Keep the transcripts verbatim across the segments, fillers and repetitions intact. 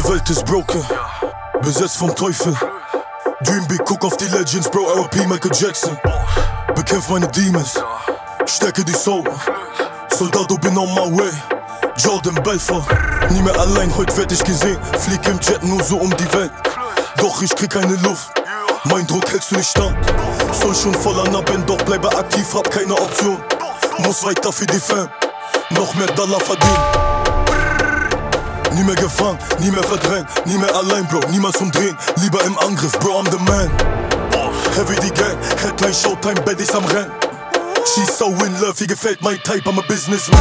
Welt ist broken, besetzt vom Teufel. Dream big, guck auf die Legends, Bro, R P Michael Jackson. Bekämpf meine Demons, stärke die Soul. Soldado, bin on my way, Jordan Belfort. Nie mehr allein, heute werd ich gesehen. Flieg im Jet nur so um die Welt. Doch ich krieg keine Luft, mein Druck hältst du nicht stand. Soll schon voller nah bin, doch bleibe aktiv, hab keine Option. Muss weiter für die Fam, noch mehr Dollar verdienen. Nie mehr gefangen, nie mehr verdrängt, nie mehr allein, Bro, niemals umdrehen. Lieber im Angriff, Bro, I'm the man. Heavy die Gang, Headline, Showtime, Baddies am Rennen. She's so in love, ihr gefällt mein Type, I'm a businessman.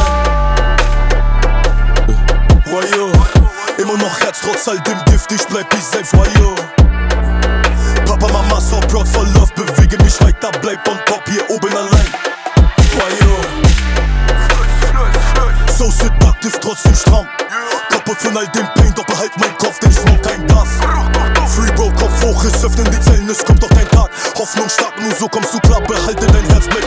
Why yo? Immer noch Herz, trotz all dem Gift, ich bleib ich selbst, why yo? Papa, Mama, so proud for love, bewege mich weiter, bleib on top, hier oben allein. Why yo? So seductive, trotzdem stramm. Kaputt von all dem Pain, doch behalt mein Kopf, denn ich smoke kein Gas. Free Bro, Kopf hoch, es öffnen die Zellen, es kommt doch dein Tag. Hoffnung stark, nur so kommst du klar, behalte dein Herz, bleib